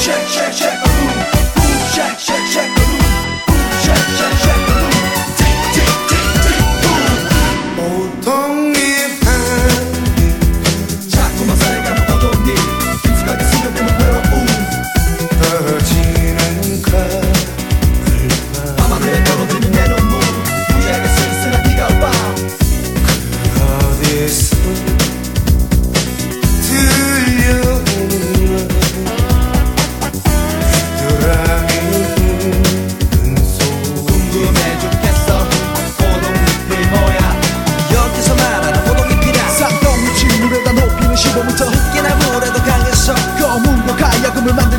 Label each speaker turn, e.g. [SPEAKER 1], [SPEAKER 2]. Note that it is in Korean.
[SPEAKER 1] shake shake shake a room. Boom shake shake shake a room. Boom shake shake shake a room. Tick tick tick tick boom.
[SPEAKER 2] 보통의 밤
[SPEAKER 1] 자꾸만 살아가 먹어도 네 깊숙하게 스며드는 외로움.
[SPEAKER 2] 떨어지는 가을밤
[SPEAKER 1] 밤하늘에 떨어지는 내 눈물. 무지하게 쓸쓸한 비가 올 밤.
[SPEAKER 2] 어디서 들려오는 귀뚜라미 웃는 소리
[SPEAKER 1] 궁금해 죽겠어. 호동잎이 뭐야?
[SPEAKER 3] 여기서 말하는 호동잎이란
[SPEAKER 1] 쌍떡잎이 물에다 높이는 15m.
[SPEAKER 3] 흙이나 물에도 강해서
[SPEAKER 1] 검은과 가야금을 만든